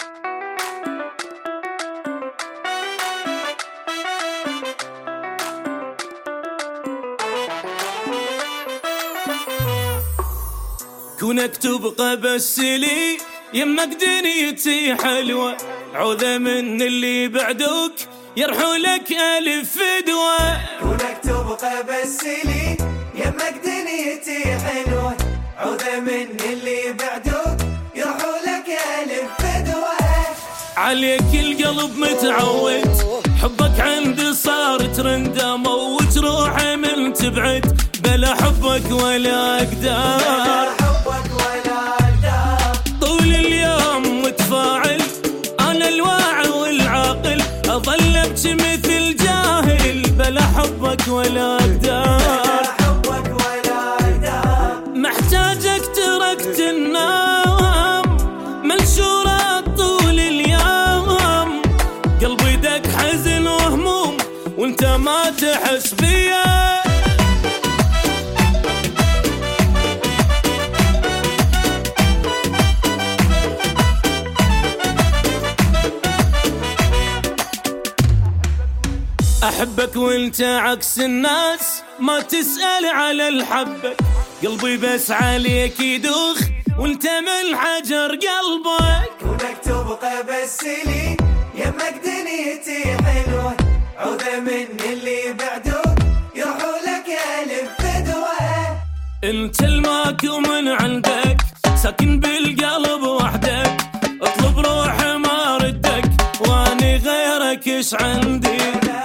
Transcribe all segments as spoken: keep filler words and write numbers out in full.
كونك تبقى بس لي يمك دنيتي حلوة، عوذة من اللي بعدوك يرحوا لك ألف فدوة. كونك تبقى بس لي يمك دنيتي حلوة، عوذة من اللي بعدوك يرحوا لك ألف فدوة. عليك القلب متعود، حبك عندي صار ترند، اموت روحي من تبعد، بلا حبك ولا اقدر. طول اليوم متفاعل انا الواعي والعاقل، اظل ابكي مثل جاهل، بلا حبك ولا اقدر. محتاجك تركت النوم، منشورة طول اليوم، قلبي دق حزن وهموم وانت ما تحس بيا. أحبك وانت عكس الناس، ما تسأل على الحبك، قلبي بس عليك يدوخ وانت من حجر قلبك. كونك تبقى بس لي يمك دنيتي حلوة، عوذة من اللي بعدوك يرحوا لك ألف فدوة. انت الماك ومن عندك ساكن بالقلب وحدك، اطلب روحي ما ردك، واني غيرك ايش عندي.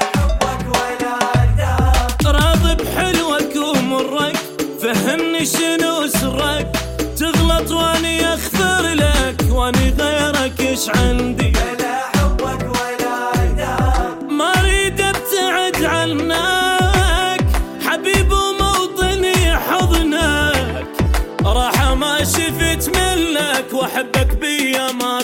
فهمني شنو سرك، تغلط واني اغفر لك، واني غيرك ايش عندي. بلا حبك ولا عداك، ما اريد ابتعد عنك حبيب وموطني حضنك، راحة ما شفت منك واحبك بيا ما